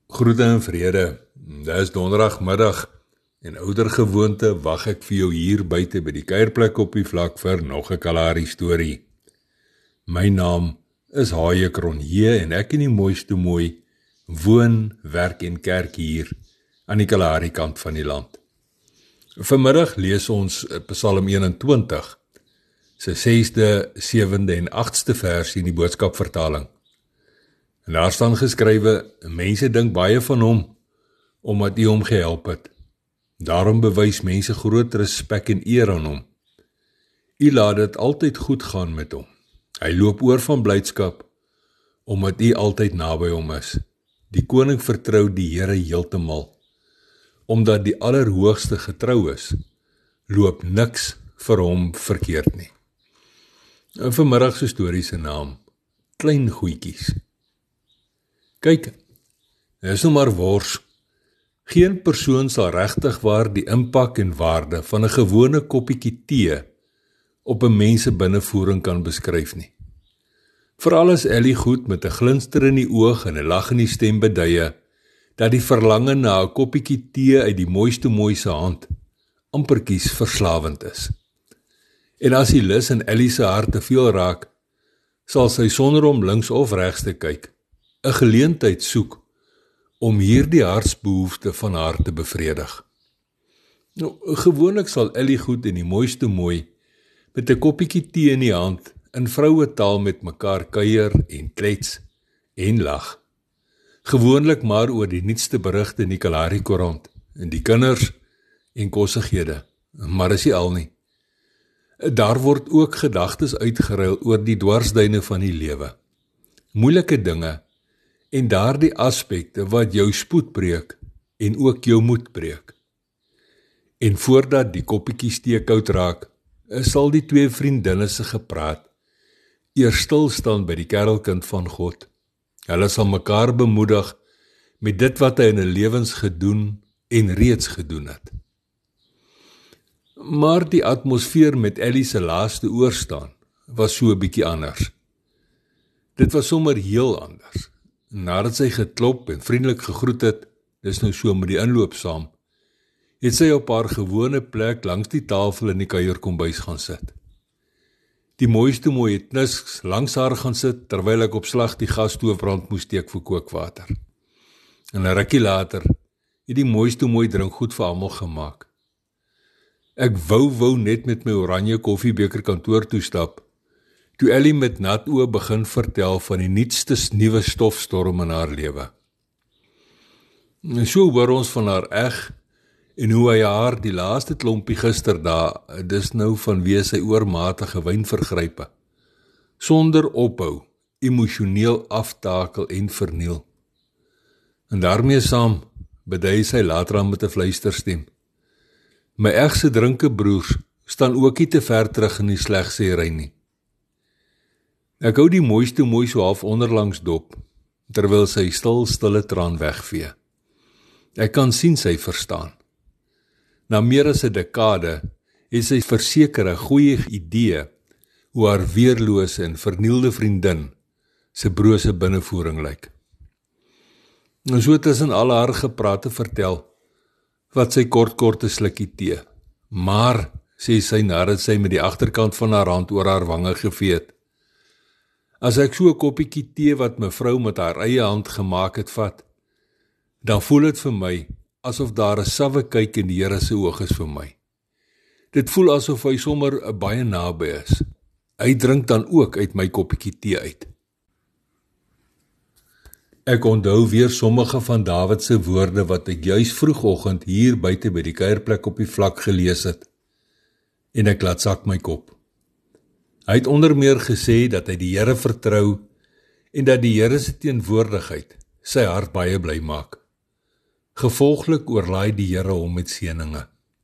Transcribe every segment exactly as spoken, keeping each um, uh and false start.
Groete en vrede, dit is donderdagmiddag en oudergewoonte wag ek vir jou hier buite by die kuierplek op die vlak vir nog 'n Kalahari storie. My naam is Haie Kronje en ek in die mooiste mooi woon, werk en kerk hier aan die Kalahari kant van die land. Vanmiddag lees ons Psalm eenentwintig, sy sesde, sewende en agste vers in die boodskapvertaling. En daar staan geskrywe, mense dink baie van hom, omdat hy hom gehelp het. Daarom bewys mense groot respek en eer aan hom. Hy laat dit altyd goed gaan met hom. Hy loop oor van blydskap, omdat hy altyd naby hom is. Die koning vertrou die Here heeltemal. Omdat die Allerhoogste getrou is, loop niks vir hom verkeerd nie. En vanmiddag se storie se naam, Klein Goetjies. Kyk, dit is nou maar wors. Geen persoon sal regtig waar die impak en waarde van 'n gewone koppietjie tee op 'n mens se binnevoering kan beskryf nie. Veral as Ellie goed met 'n glinster in die oog en 'n lag in die stem beduie, dat die verlange na 'n koppietjie tee uit die mooiste mooi se hand amperkies verslawend is. En as die lus in Ellie se hart te veel raak, sal sy sonder om links of regs te kyk, 'n geleentheid soek om hierdie hartsbehoefte van haar te bevredig. Nou, gewoonlik sal Ellie goed en die mooiste mooi met 'n koppietjie tee in die hand in vrouetaal met mekaar kuier en klets en lag. Gewoonlik maar oor die nuutste berigte in die Kalahari koerant, en die kinders en kossighede, maar is nie al nie. Daar word ook gedagtes uitgeruil oor die dwarsduine van die lewe. Moeilike dinge en daardie aspekte wat jou spoed breek en ook jou moed breek. En voordat die koppietjies tee koud raak, sal die twee vriendinne se gepraat eers stil staan by die kerelkind van God. Hulle sal mekaar bemoedig met dit wat hy in 'n lewens gedoen en reeds gedoen het. Maar die atmosfeer met Ellie se laaste oorstaan was so 'n bietjie anders. Dit was sommer heel anders. Nadat sy geklop en vriendelik gegroet het, dis nou so met die inloop saam, het sy op haar gewone plek langs die tafel in die kuierkombuis gaan sit. Die mooiste mooi het niks langs haar gaan sit, terwyl ek op slag die gasstoof brand moes steek vir kookwater. En 'n rukkie later het die mooiste mooi drinkgoed vir almal gemaak. Ek wou wou net met my oranje koffiebeker kantoor toestap, toe Ellie met nat oë begin vertel van die nuutste nuwe stofstorm in haar lewe. En so hoor ons van haar eg, en hoe hy haar die laaste klompie gisterdae, dis nou vanweë sy oormatige wynvergrype, sonder ophou, emosioneel aftakel en verniel. En daarmee saam bedui sy later aan met 'n fluisterstem. My egse drinke broers staan ook nie te ver terug in die slegsêry nie. Ek hou die mooiste mooi so half onderlangs dop, terwyl sy stil stille traan wegvee. Ek kan sien sy verstaan. Na meer as 'n dekade het sy verseker 'n goeie idee hoe haar weerlose en vernielde vriendin se brose binnevoering lyk. En so tussen al haar geprate vertel, wat sy kort kort 'n slukkie tee. Maar, sê sy nadat sy met die agterkant van haar hand oor haar wange gevee het, as ek so 'n koppietjie tee wat mevrou met haar eie hand gemaak het vat, dan voel dit vir my asof daar 'n sawwe kyk in die Here se oog is vir my. Dit voel asof hy sommer baie naby is. Hy drink dan ook uit my koppietjie tee uit. Ek onthou weer sommige van Dawid se woorde wat ek juis vroegoggend hier buite by die kuierplek op die vlak gelees het, en ek laat sak my kop. Hy het onder meer gesê dat hy die Here vertrou en dat die Here se teenwoordigheid sy hart baie bly maak. Gevolglik oorlaai die Here hom met seëninge.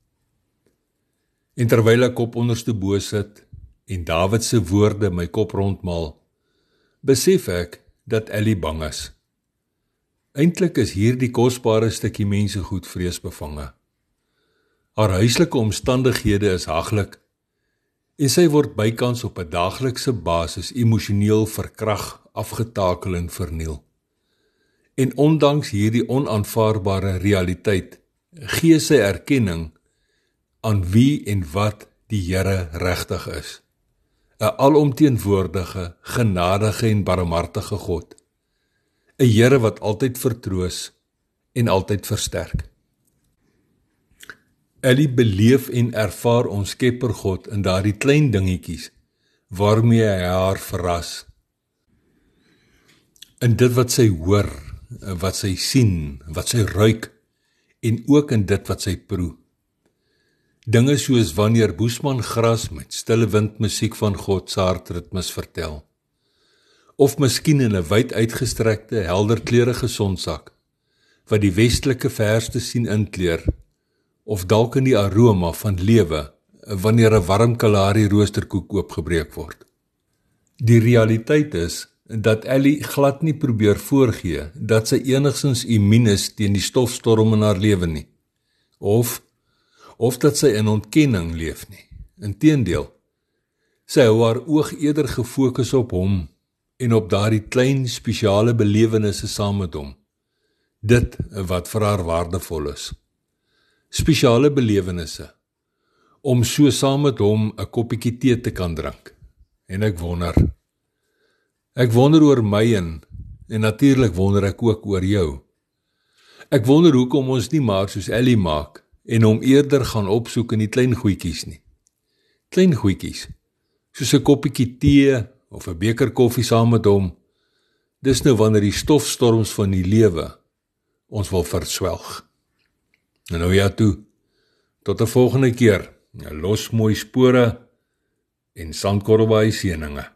En terwyl ek kop onderste bo sit en Dawid se woorde my kop rondmaal, besef ek dat Ellie bang is. Eintlik is hierdie kosbare stukkie mense goed vreesbevange. Haar huislike omstandighede is haglik, en sy word bykans op 'n daaglikse basis emosioneel verkrag, afgetakel en verniel. En ondanks hierdie onaanvaarbare realiteit, gee sy erkenning aan wie en wat die Here regtig is. 'n alomteenwoordige, genadige en barmhartige God. 'n Here wat altyd vertroos en altyd versterk. Ellie beleef en ervaar ons Skepper God in daardie klein dingetjies waarmee hy haar verras. In dit wat sy hoor, wat sy sien, wat sy ruik en ook in dit wat sy proe. Dinge soos wanneer Boesman gras met stille windmusiek van God se hartritmes vertel. Of miskien in 'n wyd uitgestrekte, helderkleurige sonsak, wat die westelike verste sien inkleur, of dalk in die aroma van lewe, wanneer 'n warm Kalahari roosterkoek oopgebreek word. Die realiteit is, dat Ellie glad nie probeer voorgee, dat sy enigstens immuun is teen die stofstorm in haar lewe nie. Of, of dat sy in ontkenning leef nie. Inteendeel, sy hou haar oog eerder gefokus op hom, en op daardie klein spesiale belewenisse saam met hom. Dit wat vir haar waardevol is. Spesiale belewenisse, om so saam met hom 'n koppietjie tee te kan drink. En ek wonder, ek wonder oor my en, en natuurlik wonder ek ook oor jou. Ek wonder hoekom ons nie maar soos Ellie maak, en hom eerder gaan opsoek in die klein goedjies nie. Klein goedjies, soos 'n koppietjie tee, of 'n beker koffie saam met hom, dis nou wanneer die stofstorms van die lewe ons wil verswelg. En nou ja toe, tot 'n volgende keer, los mooi spore en sandkorrelbaai seëninge.